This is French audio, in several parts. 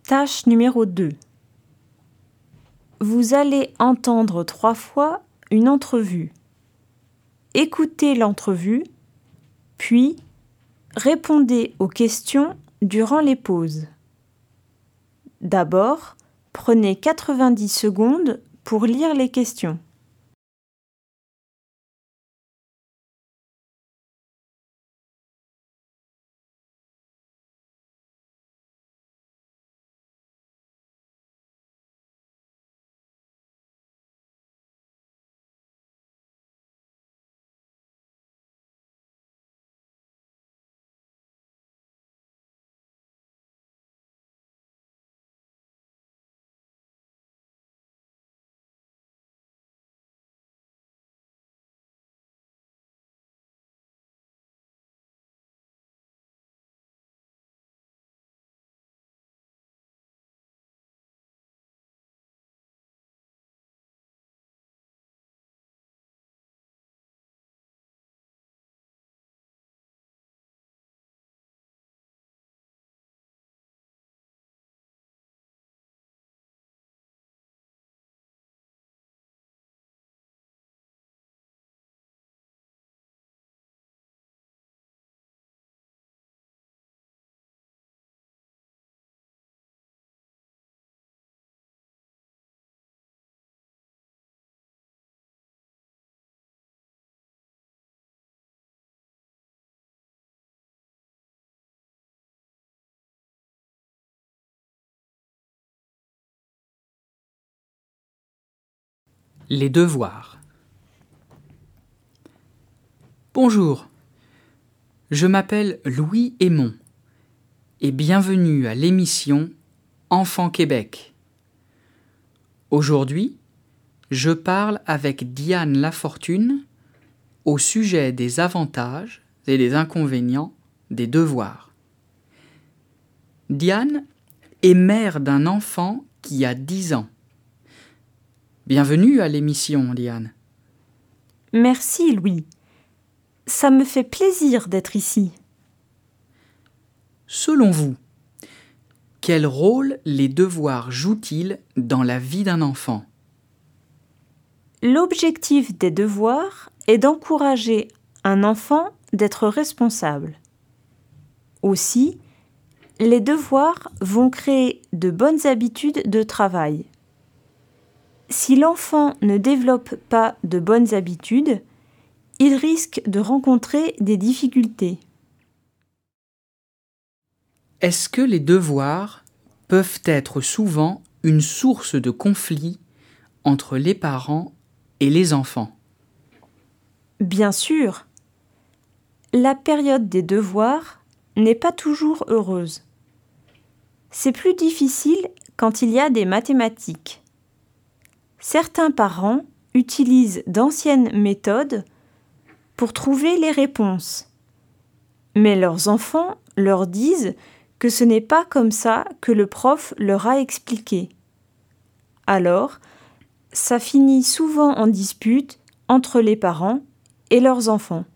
Tâche numéro 2. Vous allez entendre 3 fois une entrevue. Écoutez l'entrevue, puis répondez aux questions durant les pauses. D'abord, prenez 90 secondes pour lire les questions. Les devoirs. Bonjour, je m'appelle Louis Aymon et bienvenue à l'émission Enfants Québec. Aujourd'hui, je parle avec Diane Lafortune au sujet des avantages et des inconvénients des devoirs. Diane est mère d'un enfant qui a 10 ans. Bienvenue à l'émission, Diane. Merci, Louis. Ça me fait plaisir d'être ici. Selon vous, quel rôle les devoirs jouent-ils dans la vie d'un enfant ? L'objectif des devoirs est d'encourager un enfant d'être responsable. Aussi, les devoirs vont créer de bonnes habitudes de travail. Si l'enfant ne développe pas de bonnes habitudes, il risque de rencontrer des difficultés. Est-ce que les devoirs peuvent être souvent une source de conflit entre les parents et les enfants ? Bien sûr, la période des devoirs n'est pas toujours heureuse. C'est plus difficile quand il y a des mathématiques. Certains parents utilisent d'anciennes méthodes pour trouver les réponses. Mais leurs enfants leur disent que ce n'est pas comme ça que le prof leur a expliqué. Alors, ça finit souvent en dispute entre les parents et leurs enfants.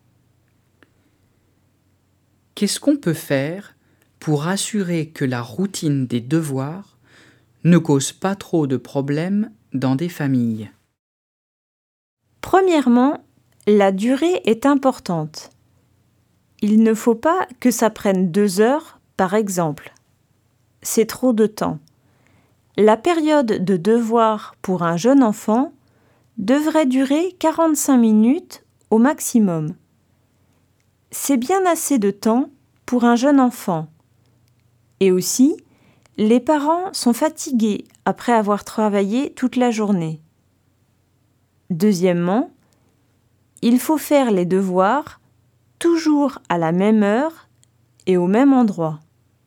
Qu'est-ce qu'on peut faire pour assurer que la routine des devoirs ne cause pas trop de problèmes dans des familles ? Premièrement, la durée est importante. Il ne faut pas que ça prenne 2 heures, par exemple. C'est trop de temps. La période de devoir pour un jeune enfant devrait durer 45 minutes au maximum. C'est bien assez de temps pour un jeune enfant. Et aussi, les parents sont fatigués après avoir travaillé toute la journée. Deuxièmement, il faut faire les devoirs toujours à la même heure et au même endroit.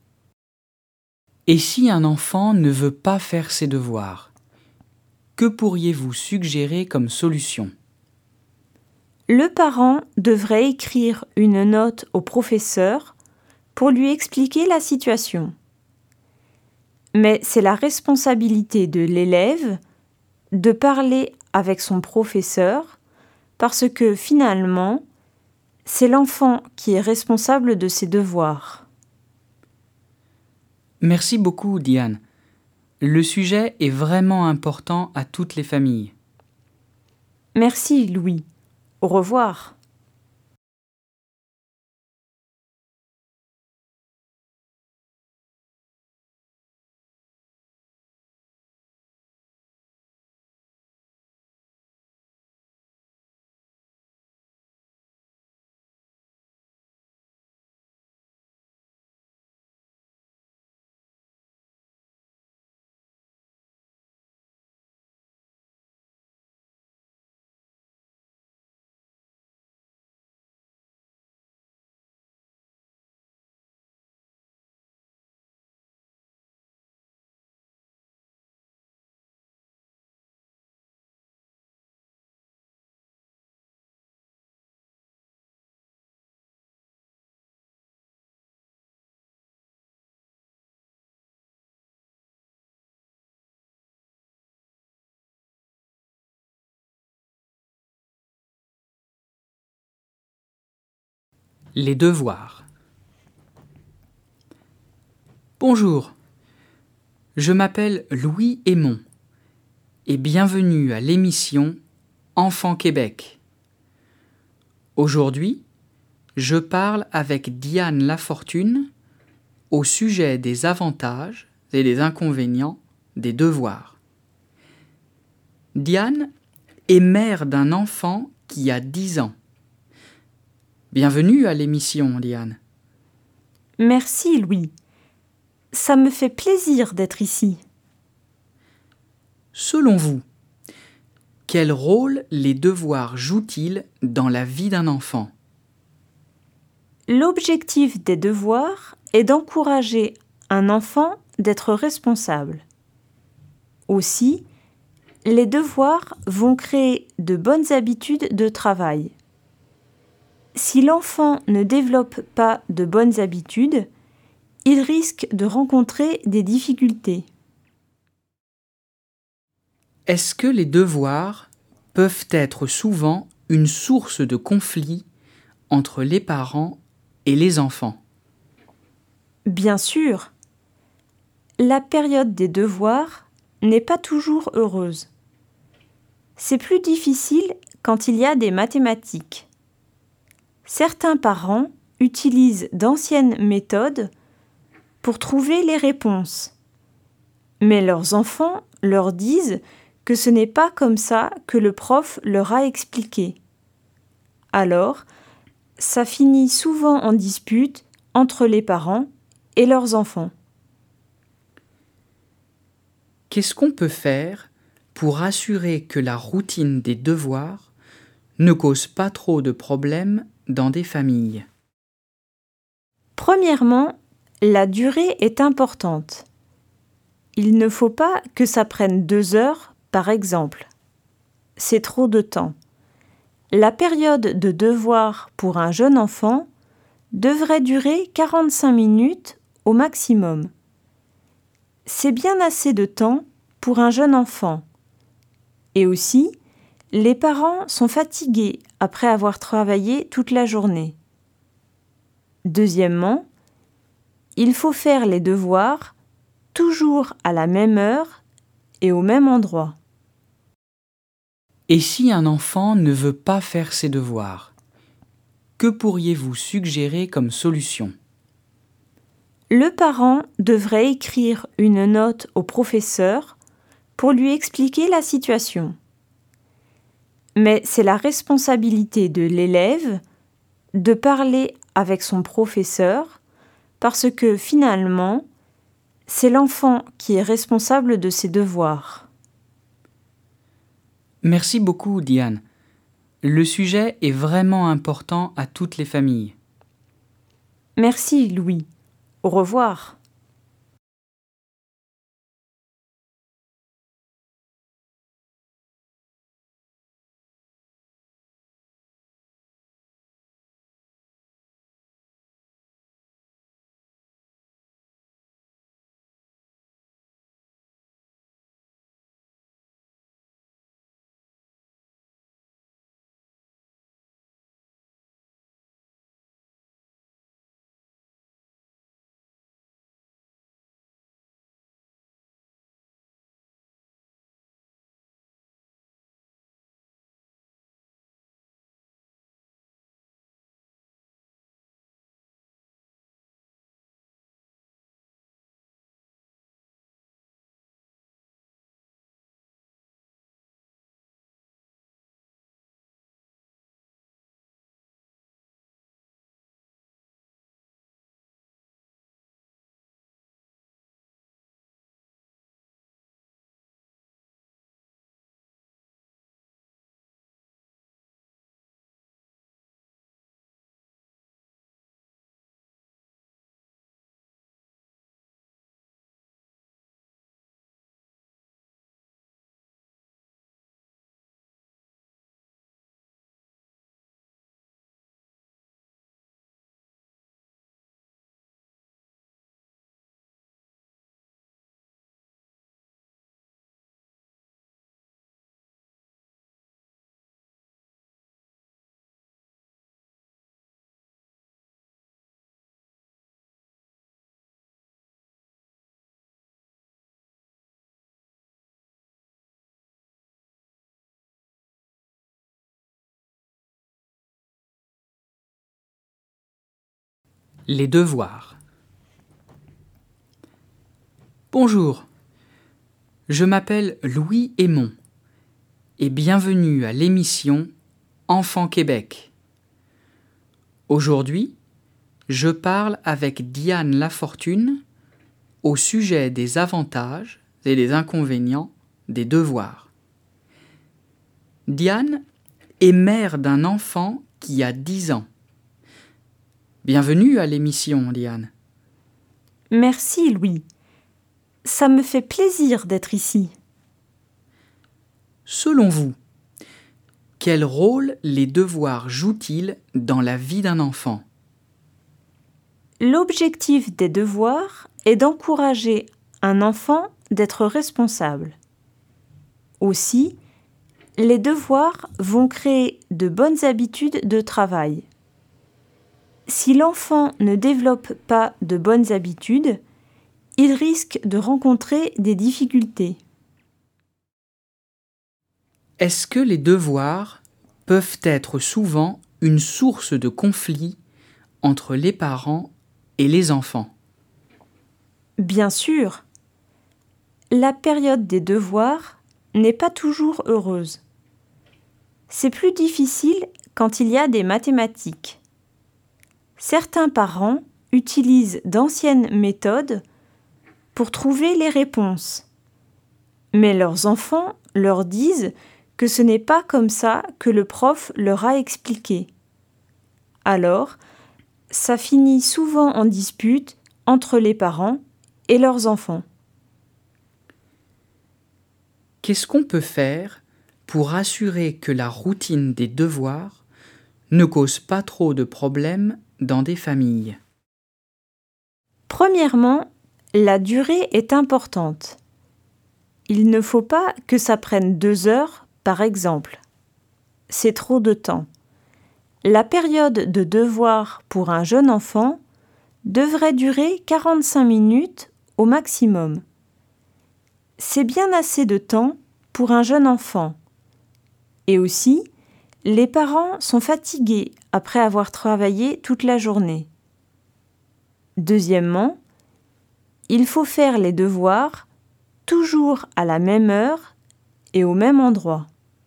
Et si un enfant ne veut pas faire ses devoirs, que pourriez-vous suggérer comme solution ? Le parent devrait écrire une note au professeur pour lui expliquer la situation. Mais c'est la responsabilité de l'élève de parler avec son professeur parce que finalement, c'est l'enfant qui est responsable de ses devoirs. Merci beaucoup, Diane. Le sujet est vraiment important à toutes les familles. Merci, Louis. Au revoir. Les devoirs. Bonjour, je m'appelle Louis Aymon et bienvenue à l'émission Enfants Québec. Aujourd'hui, je parle avec Diane Lafortune au sujet des avantages et des inconvénients des devoirs. Diane est mère d'un enfant qui a 10 ans. Bienvenue à l'émission, Diane. Merci, Louis. Ça me fait plaisir d'être ici. Selon vous, quel rôle les devoirs jouent-ils dans la vie d'un enfant ? L'objectif des devoirs est d'encourager un enfant d'être responsable. Aussi, les devoirs vont créer de bonnes habitudes de travail. Si l'enfant ne développe pas de bonnes habitudes, il risque de rencontrer des difficultés. Est-ce que les devoirs peuvent être souvent une source de conflit entre les parents et les enfants ? Bien sûr, la période des devoirs n'est pas toujours heureuse. C'est plus difficile quand il y a des mathématiques. Certains parents utilisent d'anciennes méthodes pour trouver les réponses. Mais leurs enfants leur disent que ce n'est pas comme ça que le prof leur a expliqué. Alors, ça finit souvent en dispute entre les parents et leurs enfants. Qu'est-ce qu'on peut faire pour assurer que la routine des devoirs ne cause pas trop de problèmes dans des familles ? Premièrement, la durée est importante. Il ne faut pas que ça prenne 2 heures, par exemple. C'est trop de temps. La période de devoir pour un jeune enfant devrait durer 45 minutes au maximum. C'est bien assez de temps pour un jeune enfant. Et aussi, les parents sont fatigués après avoir travaillé toute la journée. Deuxièmement, il faut faire les devoirs toujours à la même heure et au même endroit. Et si un enfant ne veut pas faire ses devoirs, que pourriez-vous suggérer comme solution ? Le parent devrait écrire une note au professeur pour lui expliquer la situation. Mais c'est la responsabilité de l'élève de parler avec son professeur parce que finalement, c'est l'enfant qui est responsable de ses devoirs. Merci beaucoup, Diane. Le sujet est vraiment important à toutes les familles. Merci, Louis. Au revoir. Les devoirs. Bonjour, je m'appelle Louis Aymon et bienvenue à l'émission Enfants Québec. Aujourd'hui, je parle avec Diane Lafortune au sujet des avantages et des inconvénients des devoirs. Diane est mère d'un enfant qui a 10 ans. Bienvenue à l'émission, Diane. Merci, Louis. Ça me fait plaisir d'être ici. Selon vous, quel rôle les devoirs jouent-ils dans la vie d'un enfant ? L'objectif des devoirs est d'encourager un enfant d'être responsable. Aussi, les devoirs vont créer de bonnes habitudes de travail. Si l'enfant ne développe pas de bonnes habitudes, il risque de rencontrer des difficultés. Est-ce que les devoirs peuvent être souvent une source de conflit entre les parents et les enfants ? Bien sûr, la période des devoirs n'est pas toujours heureuse. C'est plus difficile quand il y a des mathématiques. Certains parents utilisent d'anciennes méthodes pour trouver les réponses. Mais leurs enfants leur disent que ce n'est pas comme ça que le prof leur a expliqué. Alors, ça finit souvent en dispute entre les parents et leurs enfants. Qu'est-ce qu'on peut faire pour assurer que la routine des devoirs ne cause pas trop de problèmes dans des familles ? Premièrement, la durée est importante. Il ne faut pas que ça prenne 2 heures, par exemple. C'est trop de temps. La période de devoir pour un jeune enfant devrait durer 45 minutes au maximum. C'est bien assez de temps pour un jeune enfant. Et aussi, les parents sont fatigués après avoir travaillé toute la journée. Deuxièmement, il faut faire les devoirs toujours à la même heure et au même endroit.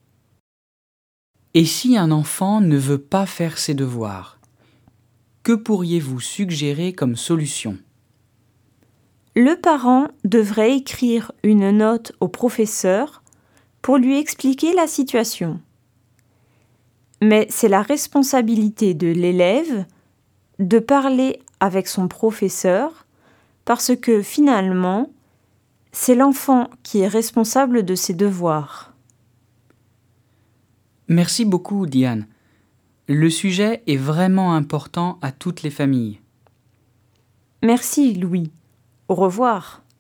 Et si un enfant ne veut pas faire ses devoirs, que pourriez-vous suggérer comme solution ? Le parent devrait écrire une note au professeur pour lui expliquer la situation. Mais c'est la responsabilité de l'élève de parler avec son professeur parce que finalement, c'est l'enfant qui est responsable de ses devoirs. Merci beaucoup, Diane. Le sujet est vraiment important à toutes les familles. Merci, Louis. Au revoir.